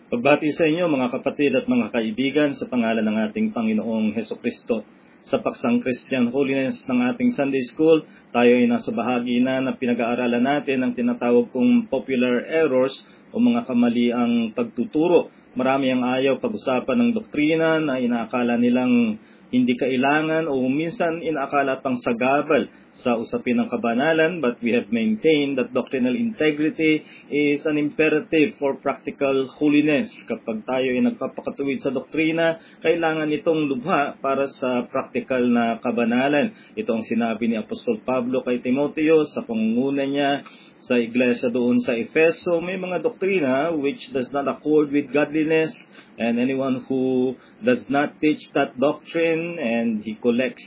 Pagbati sa inyo mga kapatid at mga kaibigan sa pangalan ng ating Panginoong Hesukristo. Sa paksang Christian Holiness ng ating Sunday School, tayo ay nasa bahagi na pinag-aaralan natin ang tinatawag kong popular errors o mga kamaliang pagtuturo. Marami ang ayaw pag-usapan ng doktrina na inaakala nilang hindi kailangan o minsan inaakala pang sagabal sa usapin ng kabanalan, but we have maintained that doctrinal integrity is an imperative for practical holiness. Kapag tayo ay nagpapakatuwid sa doktrina, kailangan itong lubha para sa practical na kabanalan. Ito ang sinabi ni Apostol Pablo kay Timoteo sa pangunguna niya sa iglesia doon sa Efeso. May mga doktrina which does not accord with godliness, and anyone who does not teach that doctrine and he collects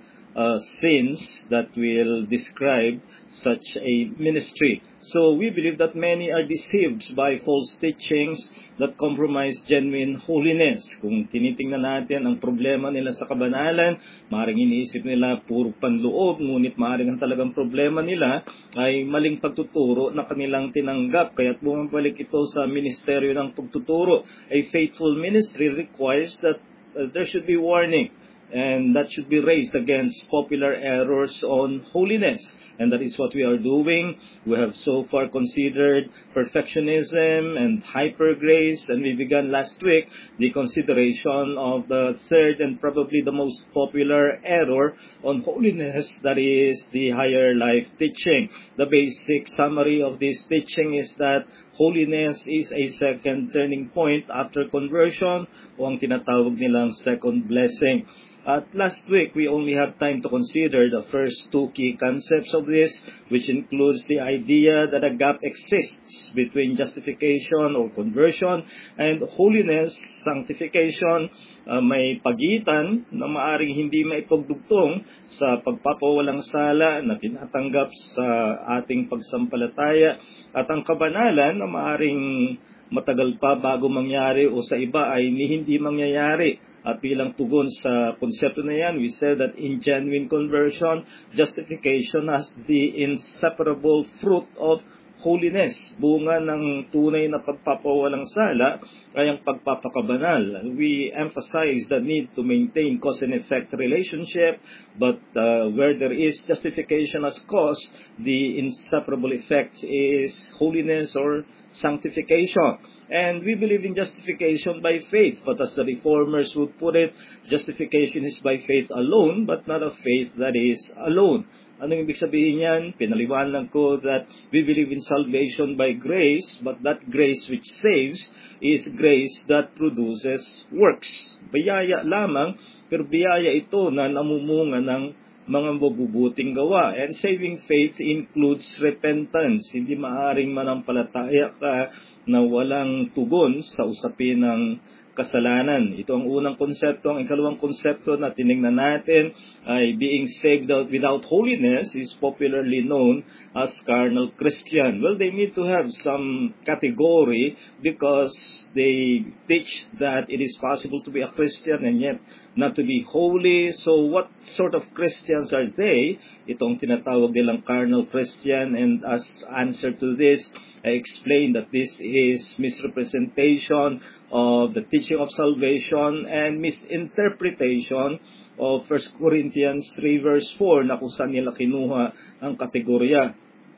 sins that will describe such a ministry. So we believe that many are deceived by false teachings that compromise genuine holiness. Kung tinitingnan natin ang problema nila sa kabanalan, maaaring iniisip nila puro panloob, ngunit maaaring ang talagang problema nila ay maling pagtuturo na kanilang tinanggap. Kaya't bumabalik ito sa ministeryo ng pagtuturo. A faithful ministry requires that there should be warning, and that should be raised against popular errors on holiness. And that is what we are doing. We have so far considered perfectionism and hyper grace, and we began last week the consideration of the third and probably the most popular error on holiness, that is the higher life teaching. The basic summary of this teaching is that holiness is a second turning point after conversion, o ang tinatawag nilang second blessing. At last week, we only have time to consider the first two key concepts of this, which includes the idea that a gap exists between justification or conversion and holiness, sanctification. May pagitan na maaring hindi maipagdugtong sa pagpapawalang sala na tinatanggap sa ating pagsampalataya, at ang kabanalan na maaring matagal pa bago mangyari o sa iba ay hindi mangyayari. At bilang tugon sa konsepto na yan, we said that in genuine conversion, justification has the inseparable fruit of holiness. Bunga ng tunay na pagpapawalang sala ay ang pagpapakabanal. We emphasize the need to maintain cause and effect relationship, but where there is justification as cause, the inseparable effect is holiness or sanctification. And we believe in justification by faith, but as the Reformers would put it, justification is by faith alone, but not a faith that is alone. Anong ibig sabihin yan? Pinaliwanag ko that we believe in salvation by grace, but that grace which saves is grace that produces works. Biyaya lamang, pero biyaya ito na namumunga ng mga mabubuting gawa. And saving faith includes repentance. Hindi maaring manampalataya ka na walang tugon sa usapin ng kasalanan. Ito ang unang konsepto. Ang ikalawang konsepto na tinignan natin ay being saved without holiness is popularly known as carnal Christian. Well, they need to have some category because they teach that it is possible to be a Christian and yet not to be holy. So what sort of Christians are they? Itong tinatawag nilang carnal Christian, and as answer to this, I explained that this is misrepresentation of the teaching of salvation and misinterpretation of 1 Corinthians 3 verse 4 na kung saan nila kinuha ang kategorya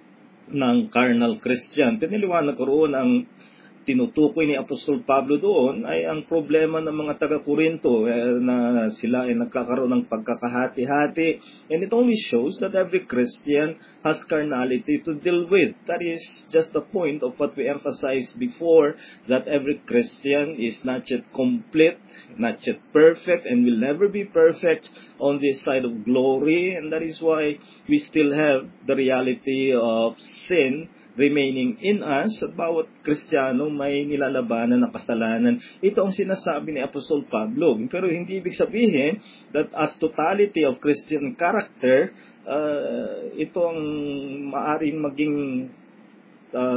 ng carnal Christian. Piniliwanag ko roon ang tinutukoy ni Apostol Pablo doon ay ang problema ng mga taga-Korinto na sila ay nagkakaroon ng pagkakahati-hati, and it only shows that every Christian has carnality to deal with. That is just the point of what we emphasized before, that every Christian is not yet complete, not yet perfect, and will never be perfect on this side of glory, and that is why we still have the reality of sin remaining in us. At bawat Kristiyano may nilalabanan na kasalanan. Ito ang sinasabi ni Apostol Pablo. Pero hindi ibig sabihin that as totality of Christian character, ito ang maaring maging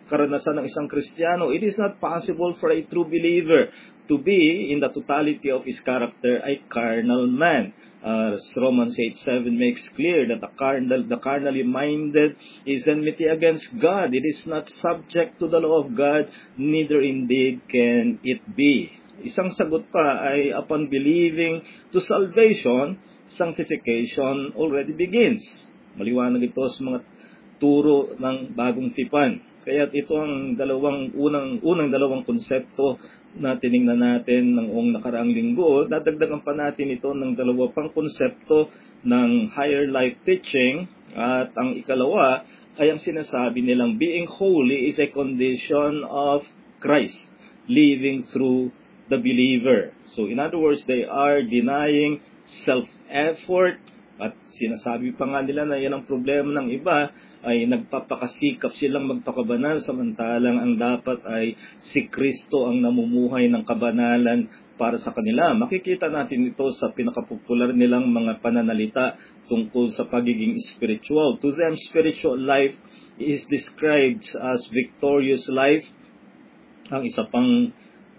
karanasan ng isang Kristiyano. It is not possible for a true believer to be in the totality of his character a carnal man. As Romans 8:7 makes clear that the carnally minded is enmity against God. It is not subject to the law of God, neither indeed can it be. Isang sagot pa ay upon believing to salvation, sanctification already begins. Maliwanag ito sa mga turo ng bagong tipan. Kaya ito ang unang dalawang konsepto na tiningnan natin noong nakaraang linggo. Dadagdagan pa natin ito ng dalawa pang konsepto ng higher life teaching. At ang ikalawa ay ang sinasabi nilang being holy is a condition of Christ living through the believer. So in other words, they are denying self-effort. At sinasabi pa nga nila na yan ang problema ng iba, ay nagpapakasikap silang magpakabanal samantalang ang dapat ay si Kristo ang namumuhay ng kabanalan para sa kanila. Makikita natin ito sa pinakapopular nilang mga pananalita tungkol sa pagiging spiritual. To them, spiritual life is described as victorious life. Ang isa pang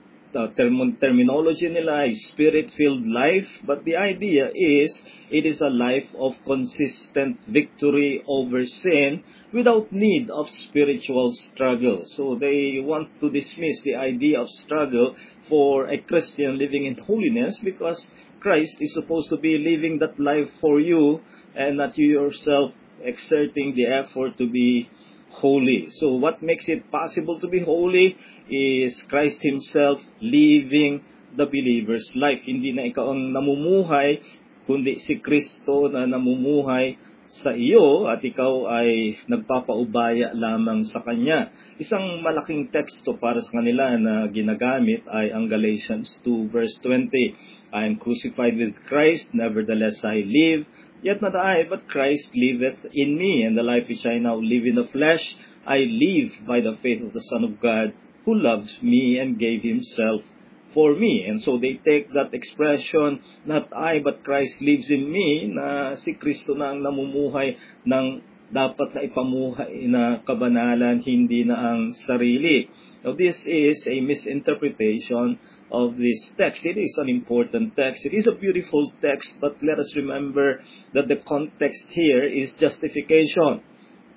terminology nila is spirit-filled life, but the idea is it is a life of consistent victory over sin without need of spiritual struggle. So they want to dismiss the idea of struggle for a Christian living in holiness because Christ is supposed to be living that life for you and not you yourself exerting the effort to be holy. So what makes it possible to be holy is Christ Himself living the believer's life. Hindi na ikaw ang namumuhay, kundi si Kristo na namumuhay sa iyo at ikaw ay nagpapaubaya lamang sa Kanya. Isang malaking teksto para sa kanila na ginagamit ay ang Galatians 2 verse 20. I am crucified with Christ, nevertheless I live. Yet not I, but Christ liveth in me, and the life which I now live in the flesh, I live by the faith of the Son of God, who loved me and gave Himself for me. And so they take that expression, not I, but Christ lives in me, na si Kristo na ang namumuhay ng dapat na ipamuhay na kabanalan, hindi na ang sarili. Now this is a misinterpretation of this text. It is an important text. It is a beautiful text, but let us remember that the context here is justification.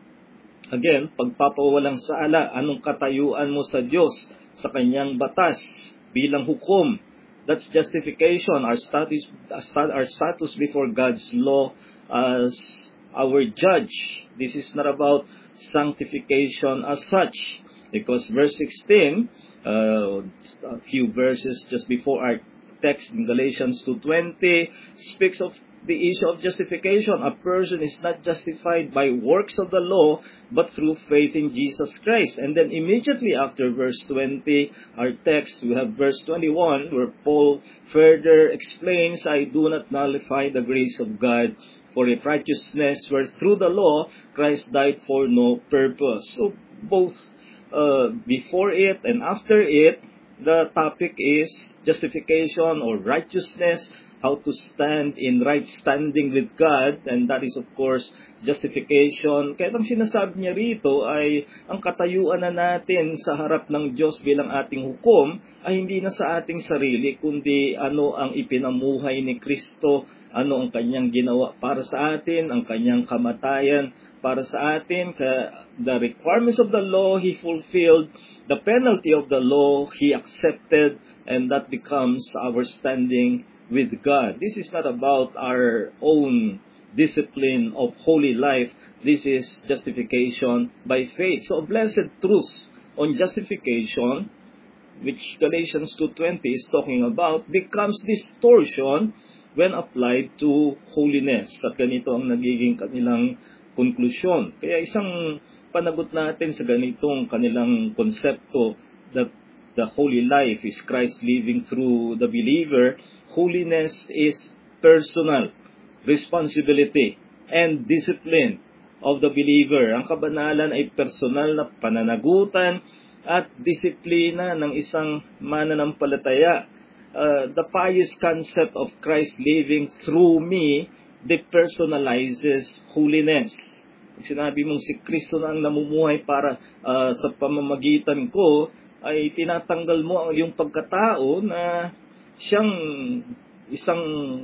Again, pagpapawalang sala, anong katayuan mo sa Diyos, sa Kanyang batas, bilang hukom. That's justification, our status before God's law as our judge. This is not about sanctification as such. Because verse 16, a few verses just before our text in Galatians 2:20, speaks of the issue of justification. A person is not justified by works of the law, but through faith in Jesus Christ. And then immediately after verse 20, our text, we have verse 21, where Paul further explains, I do not nullify the grace of God, for if righteousness were through the law, Christ died for no purpose. So both before it and after it, the topic is justification or righteousness, how to stand in right standing with God, and that is of course justification. Kaya ang sinasabi niya rito ay ang katayuan na natin sa harap ng Diyos bilang ating hukom ay hindi na sa ating sarili, kundi ano ang ipinamuhay ni Kristo, ano ang Kanyang ginawa para sa atin, ang Kanyang kamatayan para sa atin. The requirements of the law, He fulfilled. The penalty of the law, He accepted. And that becomes our standing with God. This is not about our own discipline of holy life. This is justification by faith. So a blessed truth on justification, which Galatians 2:20 is talking about, becomes distortion when applied to holiness. At ganito ang nagiging kanilang konklusyon. Kaya isang panagot natin sa ganitong kanilang konsepto that the holy life is Christ living through the believer, holiness is personal responsibility and discipline of the believer. Ang kabanalan ay personal na pananagutan at disiplina ng isang mananampalataya. The pious concept of Christ living through me depersonalizes holiness. Sinabi mong si Kristo na ang namumuhay para sa pamamagitan ko, ay tinatanggal mo yung pagkatao na siyang isang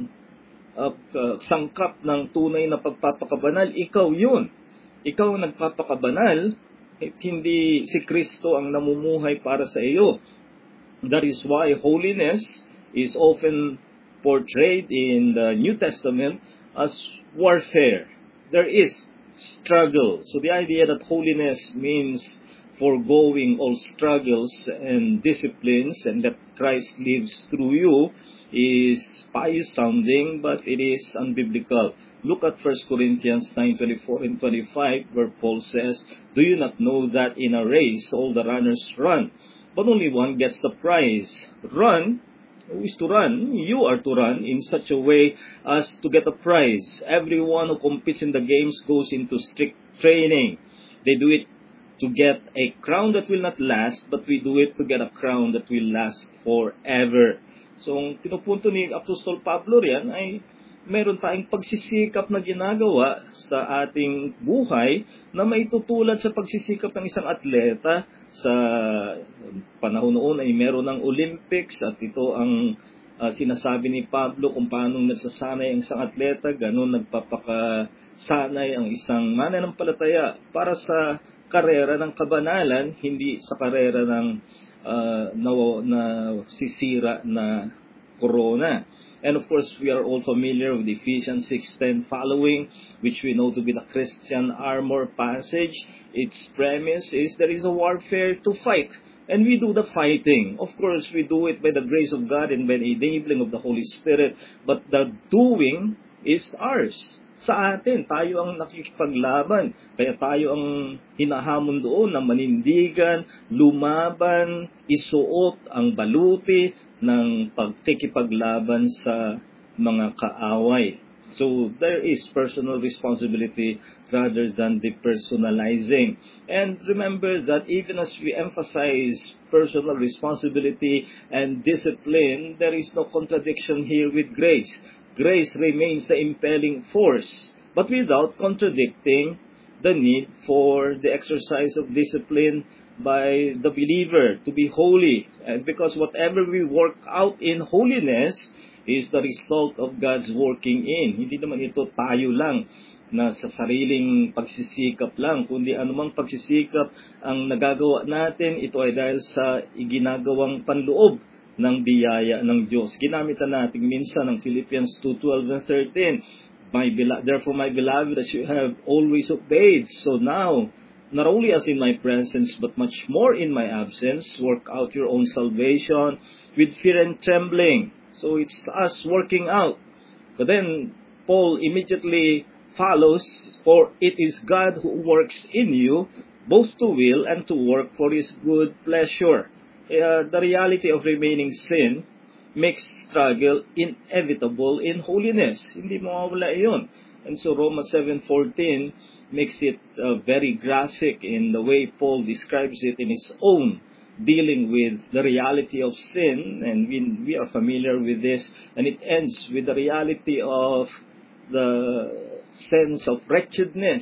sangkap ng tunay na pagpapakabanal. Ikaw yun. Ikaw ang nagpapakabanal, hindi si Kristo ang namumuhay para sa iyo. That is why holiness is often portrayed in the New Testament as warfare. There is struggle. So the idea that holiness means foregoing all struggles and disciplines and that Christ lives through you is pious sounding, but it is unbiblical. Look at 1 Corinthians 9:24 and 25, where Paul says, "Do you not know that in a race all the runners run, but only one gets the prize? Run." Who is to run? You are to run in such a way as to get a prize. Everyone who competes in the games goes into strict training. They do it to get a crown that will not last, but we do it to get a crown that will last forever. So, ang pinupunto ni Apostol Pablo riyan ay meron tayong pagsisikap na ginagawa sa ating buhay na maitutulad sa pagsisikap ng isang atleta. Sa panahon noon ay meron ng Olympics at ito ang sinasabi ni Pablo kung paano nagsasanay ang isang atleta, ganun nagpapakasanay ang isang mananampalataya para sa karera ng kabanalan, hindi sa karera ng sisira na corona. And of course, we are all familiar with Ephesians 6:10 following, which we know to be the Christian armor passage. Its premise is there is a warfare to fight, and we do the fighting. Of course, we do it by the grace of God and by the enabling of the Holy Spirit, but the doing is ours. Sa atin, tayo ang nakikipaglaban. Kaya tayo ang hinahamon doon na manindigan, lumaban, isuot ang baluti ng pagkikipaglaban sa mga kaaway. So there is personal responsibility rather than depersonalizing. And remember that even as we emphasize personal responsibility and discipline, there is no contradiction here with grace. Grace remains the impelling force, but without contradicting the need for the exercise of discipline by the believer to be holy. And because whatever we work out in holiness is the result of God's working in. Hindi naman ito tayo lang na sa sariling pagsisikap lang, kundi anumang pagsisikap ang nagagawa natin, ito ay dahil sa iginagawang panloob ng biyaya ng Diyos. Ginamitan natin minsan ng Philippians 2:12 and 13. Therefore, my beloved, as you have always obeyed, so now, not only as in my presence, but much more in my absence, work out your own salvation with fear and trembling. So it's us working out. But then, Paul immediately follows, for it is God who works in you, both to will and to work for His good pleasure. The reality of remaining sin makes struggle inevitable in holiness. Hindi mawawala iyon. And so Romans 7:14 makes it very graphic in the way Paul describes it in his own dealing with the reality of sin, and we are familiar with this, and it ends with the reality of the sense of wretchedness.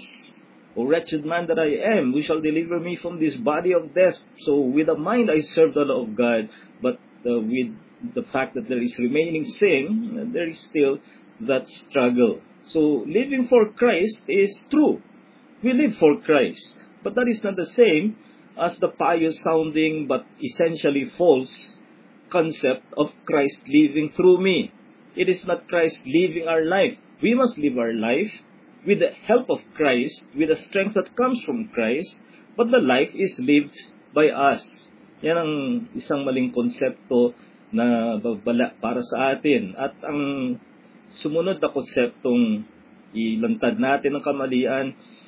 O wretched man that I am, who shall deliver me from this body of death? So with the mind I serve the law of God, but with the fact that there is remaining sin, there is still that struggle. So living for Christ is true. We live for Christ, but that is not the same as the pious sounding but essentially false concept of Christ living through me. It is not Christ living our life. We must live our life with the help of Christ, with the strength that comes from Christ, but the life is lived by us. Yan ang isang maling konsepto na babala para sa atin. At ang sumunod na konseptong ilantad natin ng kamalian,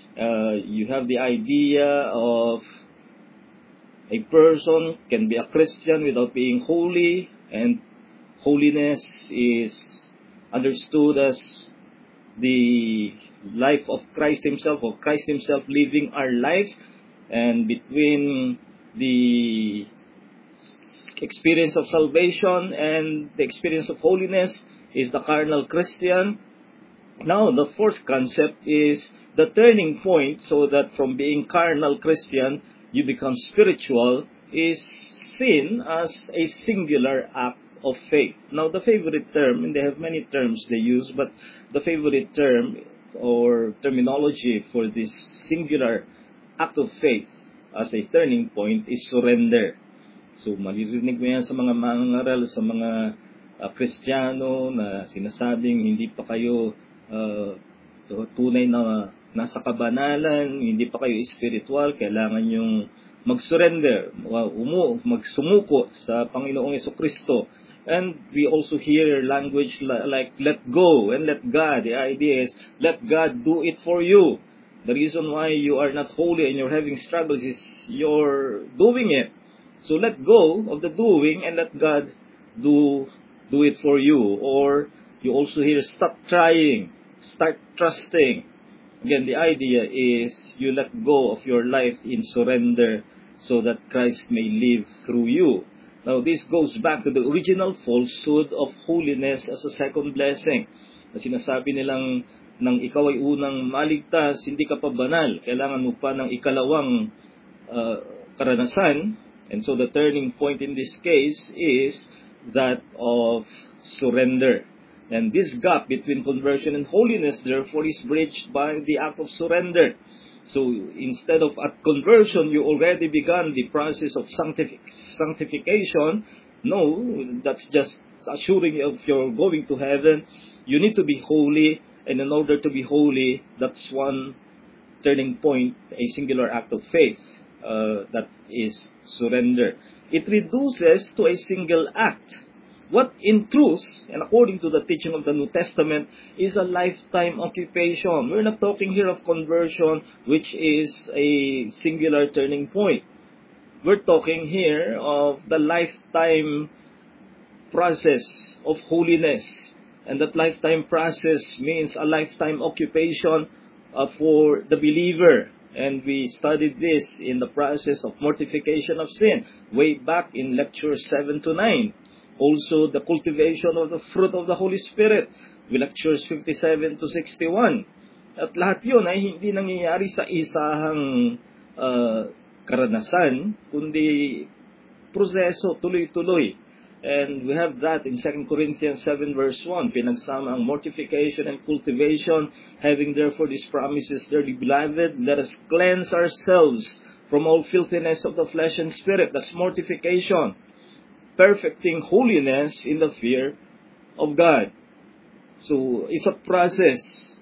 you have the idea of a person can be a Christian without being holy, and holiness is understood as the life of Christ Himself, or Christ Himself living our life, and between the experience of salvation and the experience of holiness is the carnal Christian. Now, the fourth concept is the turning point so that from being carnal Christian, you become spiritual, is seen as a singular act of faith. Now, the favorite term, and they have many terms they use, but the favorite term or terminology for this singular act of faith as a turning point is surrender. So, maririnig mo yan sa mga mangaral, sa mga Kristiyano na sinasabing hindi pa kayo tunay na nasa kabanalan, hindi pa kayo spiritual, kailangan yung mag-surrender, magsumuko sa Panginoong Jesucristo. And we also hear language like let go and let God. The idea is let God do it for you. The reason why you are not holy and you're having struggles is you're doing it. So let go of the doing and let God do it for you. Or you also hear stop trying, start trusting. Again, the idea is you let go of your life in surrender so that Christ may live through you. Now, this goes back to the original falsehood of holiness as a second blessing. Na sinasabi nilang nang ikaw ay unang maligtas, hindi ka pa banal. Kailangan mo pa ng ikalawang karanasan. And so the turning point in this case is that of surrender. And this gap between conversion and holiness, therefore, is bridged by the act of surrender. So instead of at conversion, you already began the process of sanctification. No, that's just assuring you of you're going to heaven. You need to be holy, and in order to be holy, that's one turning point, a singular act of faith, that is surrender. It reduces to a single act. What in truth, and according to the teaching of the New Testament, is a lifetime occupation. We're not talking here of conversion, which is a singular turning point. We're talking here of the lifetime process of holiness. And that lifetime process means a lifetime occupation for the believer. And we studied this in the process of mortification of sin, way back in lecture 7 to 9. Also, the cultivation of the fruit of the Holy Spirit, with lectures 57 to 61. At lahat yun ay hindi nangyayari sa isahang karanasan, kundi proseso, tuloy-tuloy. And we have that in 2 Corinthians 7 verse 1. Pinagsama ang mortification and cultivation. Having therefore these promises, dearly beloved, let us cleanse ourselves from all filthiness of the flesh and spirit. That's mortification. Perfecting holiness in the fear of God. So, it's a process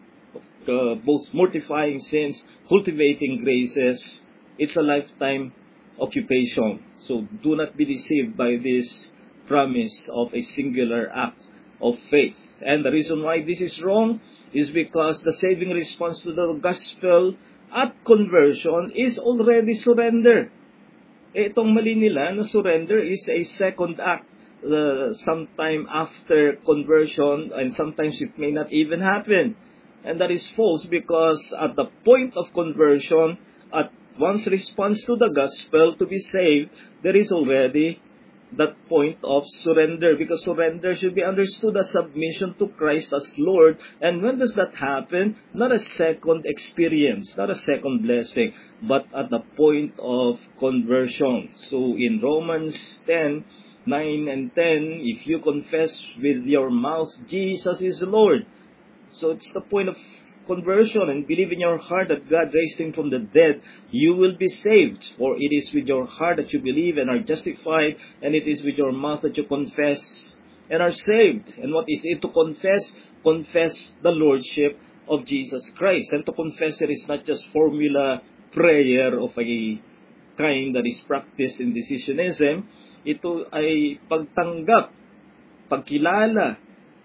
of both mortifying sins, cultivating graces. It's a lifetime occupation. So, do not be deceived by this promise of a singular act of faith. And the reason why this is wrong is because the saving response to the gospel at conversion is already surrender. Itong mali nila na surrender is a second act sometime after conversion, and sometimes it may not even happen. And that is false because at the point of conversion, at one's response to the gospel to be saved, there is already that point of surrender, because surrender should be understood as submission to Christ as Lord. And when does that happen? Not a second experience, not a second blessing, but at the point of conversion. So in Romans 10, 9 and 10, if you confess with your mouth Jesus is Lord. So it's the point of conversion, and believe in your heart that God raised him from the dead, you will be saved. For it is with your heart that you believe and are justified, and it is with your mouth that you confess and are saved. And what is it to confess? Confess the Lordship of Jesus Christ. And to confess it is not just formula prayer of a kind that is practiced in decisionism. Ito ay pagtanggap, pagkilala,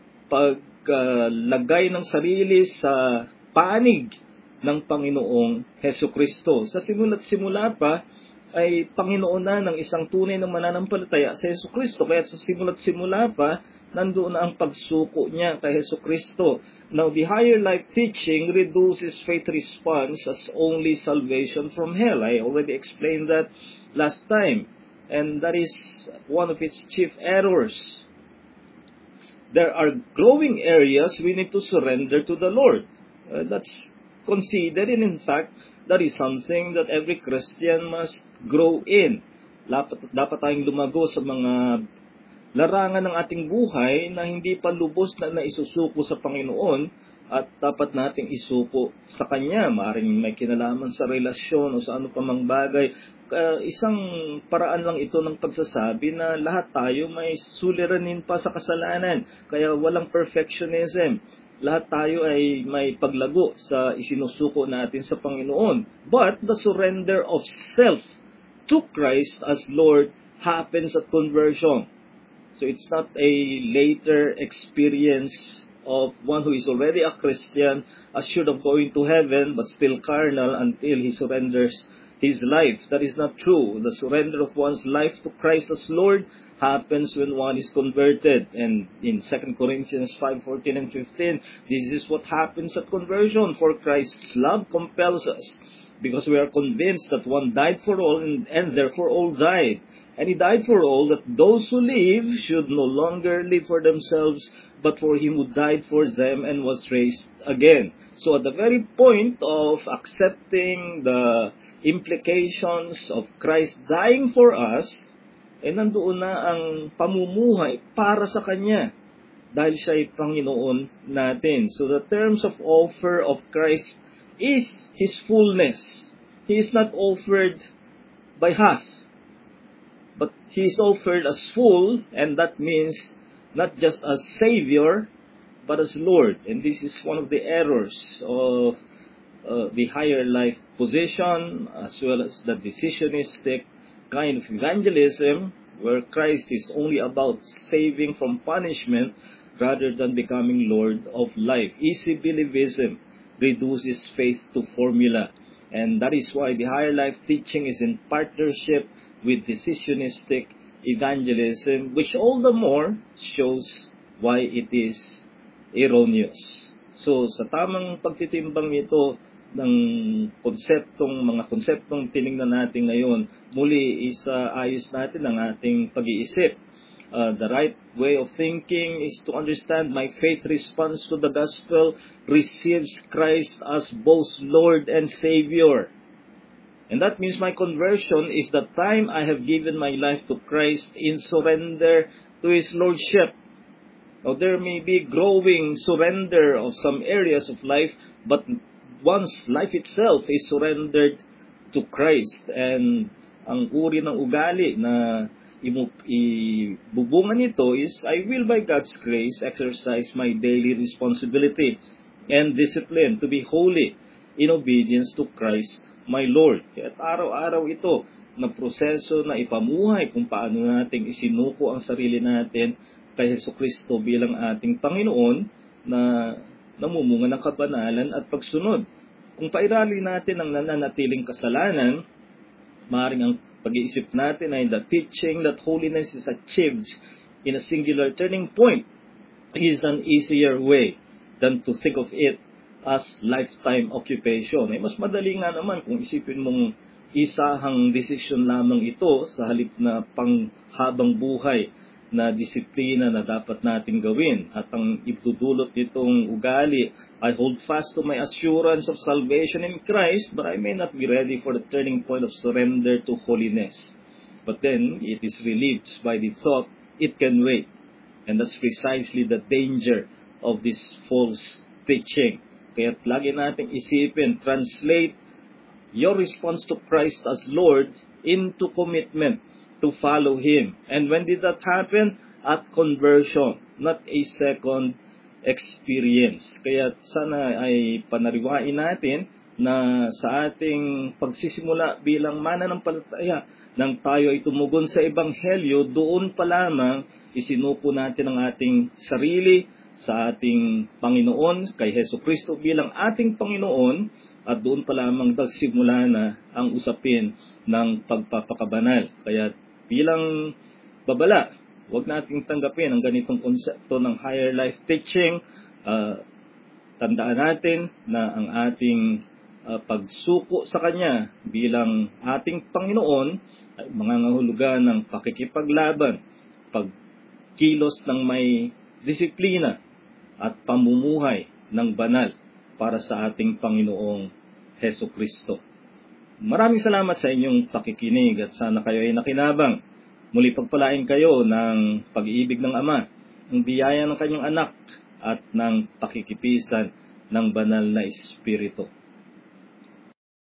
paglagay ng sarili sa panig ng Panginoong Hesukristo. Sa simula't simula pa, ay Panginoon na ng isang tunay na mananampalataya sa Hesukristo. Kaya sa simula't simula pa, nandoon na ang pagsuko niya kay Hesukristo. Now, the higher life teaching reduces faith response as only salvation from hell. I already explained that last time. And that is one of its chief errors. There are growing areas we need to surrender to the Lord. That's consider, and in fact, that is something that every Christian must grow in. Dapat tayong lumago sa mga larangan ng ating buhay na hindi pa lubos na naisusuko sa Panginoon, at dapat nating isuko sa Kanya. Maaaring may kinalaman sa relasyon o sa ano pa mang bagay. Isang paraan lang ito ng pagsasabi na lahat tayo may suliranin pa sa kasalanan. Kaya walang perfectionism. Lahat tayo ay may paglago sa isinusuko natin sa Panginoon. But the surrender of self to Christ as Lord happens at conversion. So it's not a later experience of one who is already a Christian, assured of going to heaven, but still carnal until he surrenders his life. That is not true. The surrender of one's life to Christ as Lord happens when one is converted. And in 2 Corinthians 5:14 and 15, this is what happens at conversion. For Christ's love compels us, because we are convinced that one died for all, and therefore all died. And he died for all, that those who live should no longer live for themselves, but for him who died for them and was raised again. So at the very point of accepting the implications of Christ dying for us, nandoon na ang pamumuhay para sa Kanya, dahil siya ay Panginoon natin. So the terms of offer of Christ is His fullness. He is not offered by half, but He is offered as full, and that means not just as Savior, but as Lord. And this is one of the errors of the higher life position, as well as the decisionistic kind of evangelism, where Christ is only about saving from punishment rather than becoming Lord of life. Easy believism reduces faith to formula. And that is why the higher life teaching is in partnership with decisionistic evangelism, which all the more shows why it is erroneous. So, sa tamang pagtitimbang ito ng mga konseptong tinignan natin ngayon, muli isaayos natin ang ating pag-iisip. The right way of thinking is to understand my faith response to the gospel receives Christ as both Lord and Savior. And that means my conversion is the time I have given my life to Christ in surrender to His Lordship. Now, there may be growing surrender of some areas of life, but one's life itself is surrendered to Christ. And ang uri ng ugali na ibubungan nito is, I will by God's grace exercise my daily responsibility and discipline to be holy in obedience to Christ my Lord. Kaya araw-araw ito na proseso na ipamuhay kung paano nating isinuko ang sarili natin kay Jesucristo bilang ating Panginoon na namumunga ng kabanalan at pagsunod. Kung pairali natin ang nananatiling kasalanan, maaaring ang pag-iisip natin ay the teaching that holiness is achieved in a singular turning point is an easier way than to think of it as lifetime occupation. Mas madali nga naman kung isipin mong isahang desisyon lamang ito sa halip na panghabang buhay na disiplina na dapat natin gawin. At ang itudulot nitong ugali, I hold fast to my assurance of salvation in Christ, but I may not be ready for the turning point of surrender to holiness. But then, it is relieved by the thought, it can wait. And that's precisely the danger of this false teaching. Kaya lagi nating isipin, translate your response to Christ as Lord into commitment to follow Him. And when did that happen? At conversion, not a second experience. Kaya sana ay panariwain natin na sa ating pagsisimula bilang mananampalataya, nang tayo ay tumugon sa Ebanghelyo, doon pa lamang isinuko natin ang ating sarili sa ating Panginoon, kay Jesucristo bilang ating Panginoon, at doon pa lamang nagsimula na ang usapin ng pagpapakabanal. Kaya bilang babala, huwag nating tanggapin ang ganitong konsepto ng higher life teaching. Tandaan natin na ang ating pagsuko sa Kanya bilang ating Panginoon ay mangangahulugan ng pakikipaglaban, pagkilos ng may disiplina, at pamumuhay ng banal para sa ating Panginoong Heso Kristo. Maraming salamat sa inyong pakikinig at sana kayo ay nakinabang. Muli pagpalain kayo ng pag-iibig ng Ama, ng biyaya ng kanyang anak, at ng pakikipisan ng banal na Espiritu.